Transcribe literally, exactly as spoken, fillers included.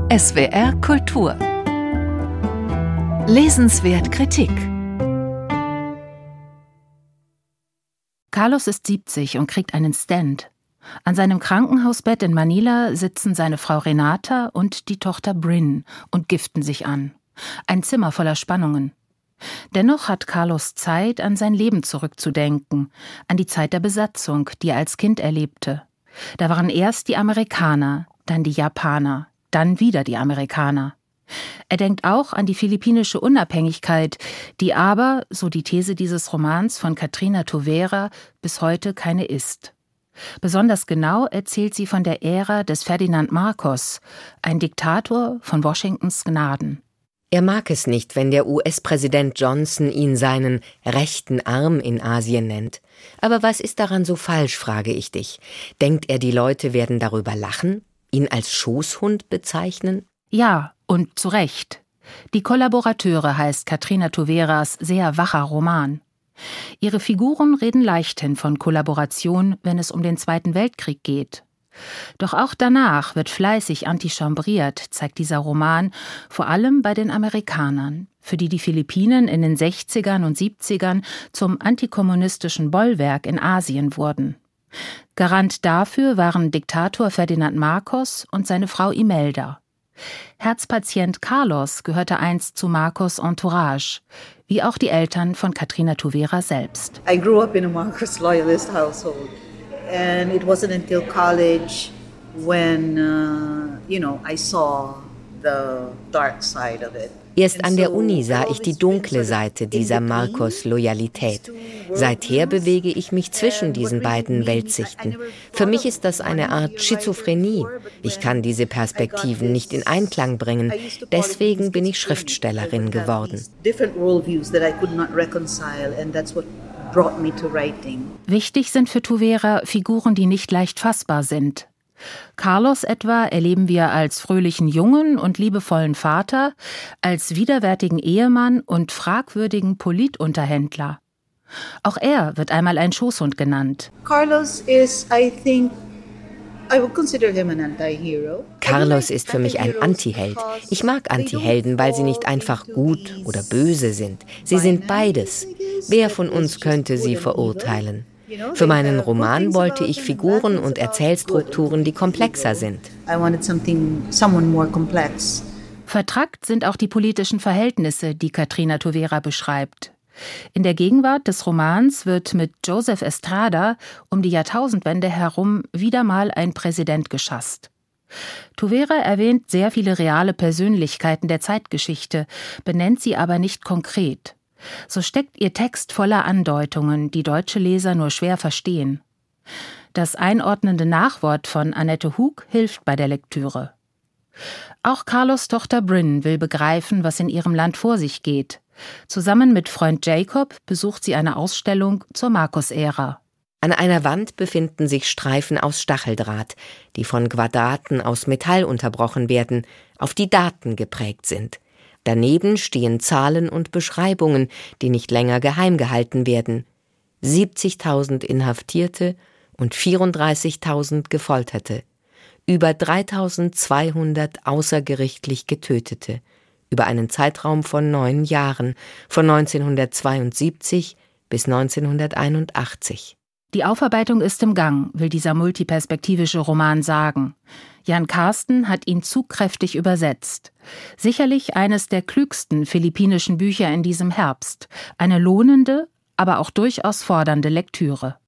S W R Kultur. Lesenswert Kritik. Carlos ist siebzig und kriegt einen Stent. An seinem Krankenhausbett in Manila sitzen seine Frau Renata und die Tochter Bryn und giften sich an. Ein Zimmer voller Spannungen. Dennoch hat Carlos Zeit, an sein Leben zurückzudenken, an die Zeit der Besatzung, die er als Kind erlebte. Da waren erst die Amerikaner, dann die Japaner, dann wieder die Amerikaner. Er denkt auch an die philippinische Unabhängigkeit, die aber, so die These dieses Romans von Katrina Tuvera, bis heute keine ist. Besonders genau erzählt sie von der Ära des Ferdinand Marcos, ein Diktator von Washingtons Gnaden. Er mag es nicht, wenn der U S-Präsident Johnson ihn seinen rechten Arm in Asien nennt. Aber was ist daran so falsch, frage ich dich. Denkt er, die Leute werden darüber lachen, ihn als Schoßhund bezeichnen? Ja, und zu Recht. Die Kollaborateure heißt Katrina Tuveras sehr wacher Roman. Ihre Figuren reden leichthin von Kollaboration, wenn es um den Zweiten Weltkrieg geht. Doch auch danach wird fleißig antichambriert, zeigt dieser Roman, vor allem bei den Amerikanern, für die die Philippinen in den sechzigern und siebzigern zum antikommunistischen Bollwerk in Asien wurden. Garant dafür waren Diktator Ferdinand Marcos und seine Frau Imelda. Herzpatient Carlos gehörte einst zu Marcos Entourage, wie auch die Eltern von Katrina Tuvera selbst. I grew up in a Marcos loyalist household. And it wasn't until college when, uh, you know, I saw the dark side of it. Erst an der Uni sah ich die dunkle Seite dieser Marcos-Loyalität. Seither bewege ich mich zwischen diesen beiden Weltsichten. Für mich ist das eine Art Schizophrenie. Ich kann diese Perspektiven nicht in Einklang bringen. Deswegen bin ich Schriftstellerin geworden. Wichtig sind für Tuvera Figuren, die nicht leicht fassbar sind. Carlos etwa erleben wir als fröhlichen Jungen und liebevollen Vater, als widerwärtigen Ehemann und fragwürdigen Politunterhändler. Auch er wird einmal ein Schoßhund genannt. Carlos is, I think, I would consider him an anti-hero. Carlos ist für mich ein Antiheld. Ich mag Antihelden, weil sie nicht einfach gut oder böse sind. Sie sind beides. Wer von uns könnte sie verurteilen? Für meinen Roman wollte ich Figuren und Erzählstrukturen, die komplexer sind. Vertrackt sind auch die politischen Verhältnisse, die Katrina Tuvera beschreibt. In der Gegenwart des Romans wird mit Joseph Estrada um die Jahrtausendwende herum wieder mal ein Präsident geschasst. Tuvera erwähnt sehr viele reale Persönlichkeiten der Zeitgeschichte, benennt sie aber nicht konkret. So steckt ihr Text voller Andeutungen, die deutsche Leser nur schwer verstehen. Das einordnende Nachwort von Annette Hug hilft bei der Lektüre. Auch Carlos' Tochter Bryn will begreifen, was in ihrem Land vor sich geht. Zusammen mit Freund Jacob besucht sie eine Ausstellung zur Marcos-Ära. An einer Wand befinden sich Streifen aus Stacheldraht, die von Quadraten aus Metall unterbrochen werden, auf die Daten geprägt sind. Daneben stehen Zahlen und Beschreibungen, die nicht länger geheim gehalten werden. siebzigtausend Inhaftierte und vierunddreißigtausend Gefolterte. Über dreitausendzweihundert außergerichtlich Getötete. Über einen Zeitraum von neun Jahren, von neunzehnhundertzweiundsiebzig bis neunzehnhunderteinundachtzig. Die Aufarbeitung ist im Gang, will dieser multiperspektivische Roman sagen. Jan Karsten hat ihn zugkräftig übersetzt. Sicherlich eines der klügsten philippinischen Bücher in diesem Herbst. Eine lohnende, aber auch durchaus fordernde Lektüre.